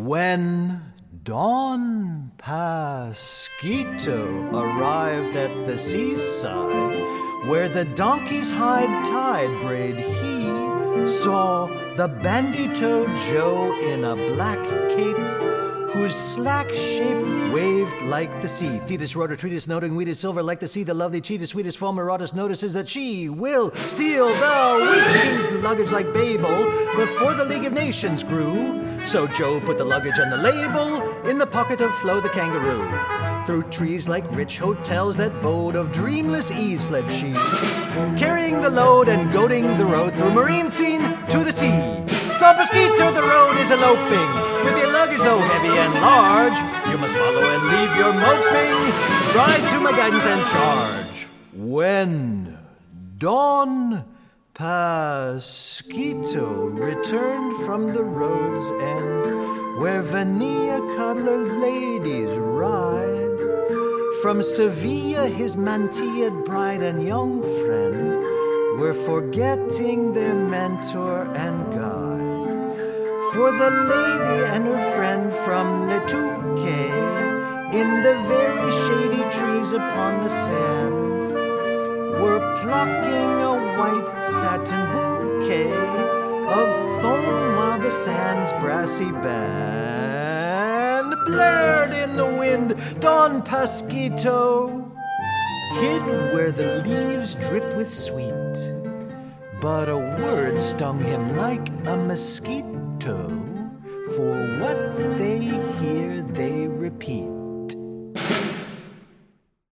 When Don Pasquito arrived at the seaside, where the donkey's hide tide braid he saw the Bandito Joe in a black cape, whose slack shape waved like the sea. Thetis wrote a treatise noting wheat is silver like the sea. The lovely cheetah, sweetest Fulmeratus notices that she will steal the wheat king's luggage like Babel before the League of Nations grew. So Joe put the luggage and the label in the pocket of Flo the kangaroo. Through trees like rich hotels that bode of dreamless ease fled she, carrying the load and goading the road through marine scene to the sea. Don Pasquito, the road is eloping, with your luggage though heavy and large. You must follow and leave your moping. Ride to my guidance and charge. When Don Pasquito returned from the road's end, where Vanilla Cuddler ladies ride, from Sevilla his Mantilla'd bride and young friend were forgetting their mentor and guide. For the lady and her friend from Letuque, in the very shady trees upon the sand, were plucking a white satin bouquet of foam, while the sand's brassy band blared in the wind. Don Pasquito hid where the leaves drip with sweet, but a word stung him like a mosquito. For what they hear, they repeat.